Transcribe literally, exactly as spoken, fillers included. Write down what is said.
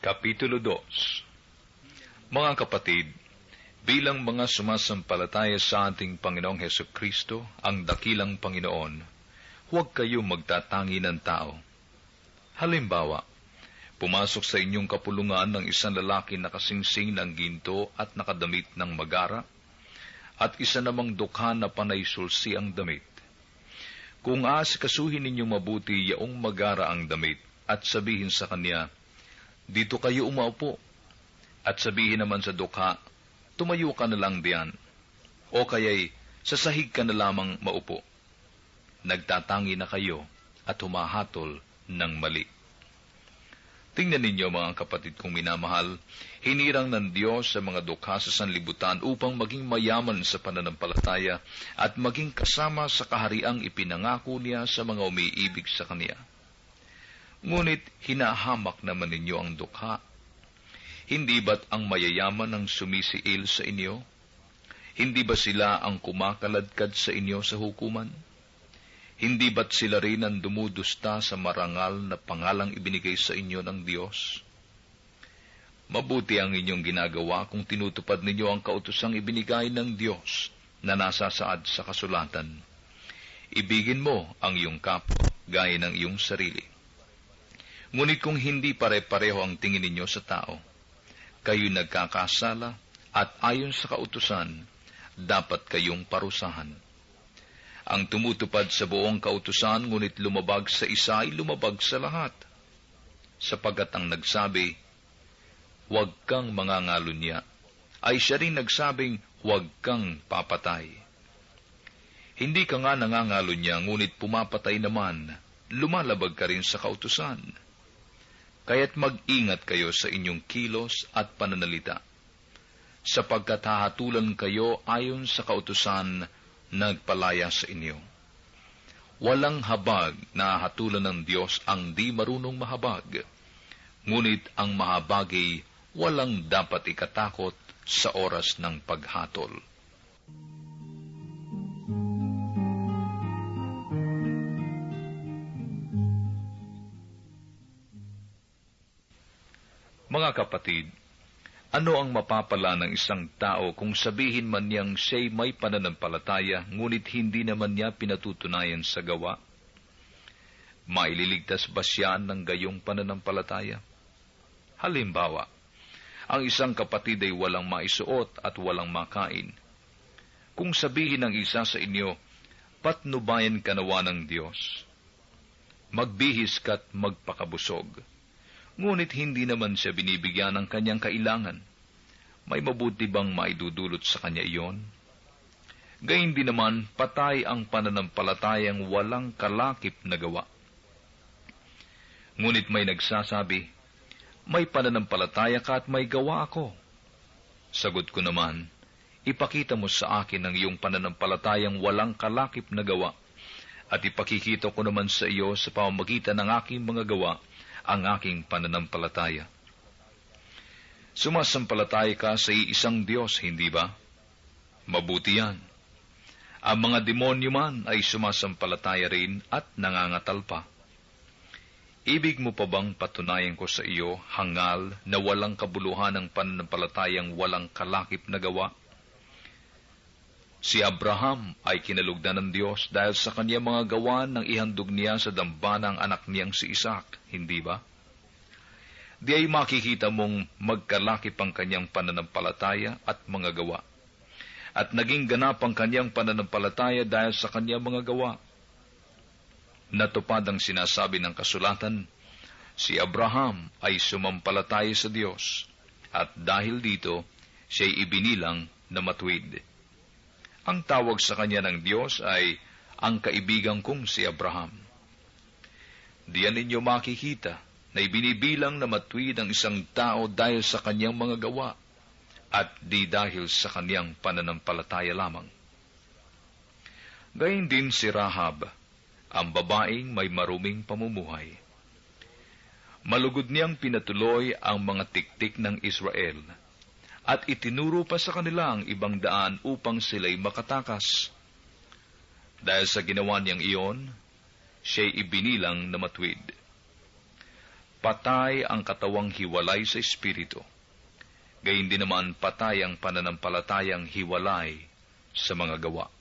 Kapitulo dos. Mga kapatid, bilang mga sumasampalataya sa ating Panginoong Hesukristo, ang dakilang Panginoon, huwag kayo magtatangi ng tao. Halimbawa, pumasok sa inyong kapulungan ng isang lalaki na kasingsing ng ginto at nakadamit ng magara, at isa namang dukha na panay sulsi ang damit. Kung aasikasuhin ninyong mabuti yaong magara ang damit, at sabihin sa kanya, "Dito kayo umaupo," at sabihin naman sa dukha, "Tumayo ka na lang diyan," o kaya'y sa sahig ka na lamang maupo, nagtatangi na kayo at humahatol ng mali. Tingnan ninyo mga kapatid kong minamahal, hinirang ng Diyos sa mga dukha sa sanlibutan upang maging mayaman sa pananampalataya at maging kasama sa kahariang ipinangako niya sa mga umiibig sa Kanya. Ngunit hinahamak naman ninyo ang dukha. Hindi ba't ang mayayaman ang sumisiil sa inyo? Hindi ba sila ang kumakaladkad sa inyo sa hukuman? Hindi ba't sila rin ang dumudusta sa marangal na pangalang ibinigay sa inyo ng Diyos? Mabuti ang inyong ginagawa kung tinutupad ninyo ang kautosang ibinigay ng Diyos na nasasaad sa kasulatan. Ibigin mo ang iyong kapwa gaya ng iyong sarili. Ngunit kung hindi pare-pareho ang tingin ninyo sa tao, kayo'y nagkakasala at ayon sa kautusan, dapat kayong parusahan. Ang tumutupad sa buong kautusan ngunit lumabag sa isa ay lumabag sa lahat. Sapagkat ang nagsabi, "Huwag kang mangangalunya," ay siya rin nagsabing, "Huwag kang papatay." Hindi ka nga nangangalunya ngunit pumapatay naman, lumalabag ka rin sa kautusan. Kaya't mag-ingat kayo sa inyong kilos at pananalita, sapagkat hahatulan kayo ayon sa kautusan nagpalaya sa inyo. Walang habag na hatulan ng Diyos ang di marunong mahabag, ngunit ang mahabagay walang dapat ikatakot sa oras ng paghatol. Mga kapatid, ano ang mapapala ng isang tao kung sabihin man niyang siya'y may pananampalataya, ngunit hindi naman niya pinatutunayan sa gawa? Maililigtas ba siya ng gayong pananampalataya? Halimbawa, ang isang kapatid ay walang maisuot at walang makain. Kung sabihin ng isa sa inyo, "Patnubayan ka nawa ng Diyos, magbihis ka't magpakabusog," ngunit hindi naman siya binibigyan ng kanyang kailangan, may mabuti bang maidudulot sa kanya iyon? Gayun din naman, patay ang pananampalatayang walang kalakip na gawa. Ngunit may nagsasabi, "May pananampalataya ka at may gawa ako." Sagot ko naman, "Ipakita mo sa akin ang iyong pananampalatayang walang kalakip na gawa, at ipakikita ko naman sa iyo sa pamamagitan ng aking mga gawa ang aking pananampalataya." Sumasampalataya ka sa iisang Diyos, hindi ba? Mabuti yan. Ang mga demonyo man ay sumasampalataya rin at nangangatal pa. Ibig mo pa bang patunayan ko sa iyo, hangal, na walang kabuluhan ng pananampalatayang walang kalakip na gawa? Si Abraham ay kinalugdan ng Diyos dahil sa kanyang mga gawa nang ihandog niya sa dambana ang anak niyang si Isaac, hindi ba? Di ay makikita mong magkalakip ang kanyang pananampalataya at mga gawa, at naging ganap ang kanyang pananampalataya dahil sa kanyang mga gawa. Natupad ang sinasabi ng kasulatan, si Abraham ay sumampalataya sa Diyos, at dahil dito, siya'y ibinilang na matuwid. Ang tawag sa kanya ng Diyos ay ang kaibigan kong si Abraham. Diyan ninyo makikita na ibinibilang na matuwid ang isang tao dahil sa kanyang mga gawa at di dahil sa kanyang pananampalataya lamang. Gayun din si Rahab, ang babaeng may maruming pamumuhay. Malugod niyang pinatuloy ang mga tiktik ng Israel, at itinuro pa sa kanila ang ibang daan upang sila'y makatakas. Dahil sa ginawa niyang iyon, siya'y ibinilang na matuwid. patay ang katawang hiwalay sa espiritu. Gayun din naman patay ang pananampalatayang hiwalay sa mga gawa.